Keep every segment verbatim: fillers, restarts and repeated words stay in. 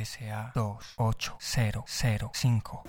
S A dos ocho cero cero cinco.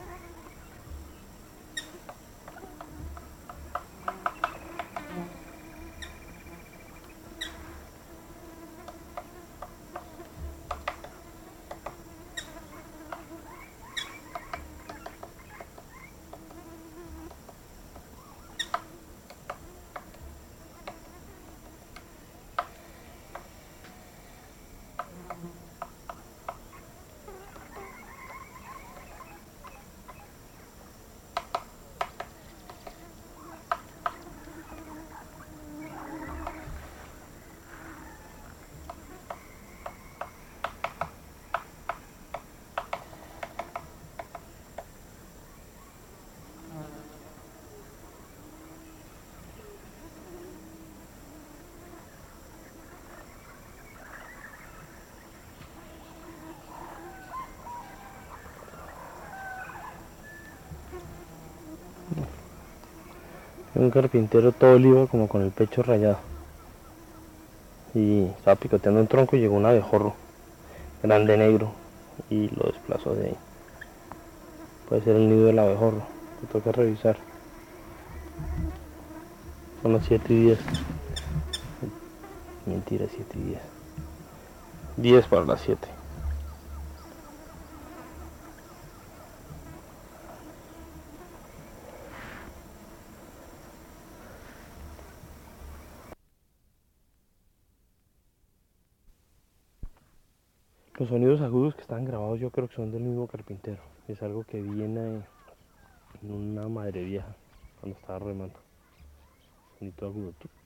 Un carpintero todo olivo, como con el pecho rayado, y estaba picoteando un tronco y llegó un abejorro grande negro y lo desplazó de ahí. Puede ser el nido del abejorro, me toca revisar. Son las siete y diez. Mentira, siete y diez. diez para las siete. Los sonidos agudos que están grabados yo creo que son del mismo carpintero. Es algo que viene en una madre vieja cuando estaba remando. Sonido agudo.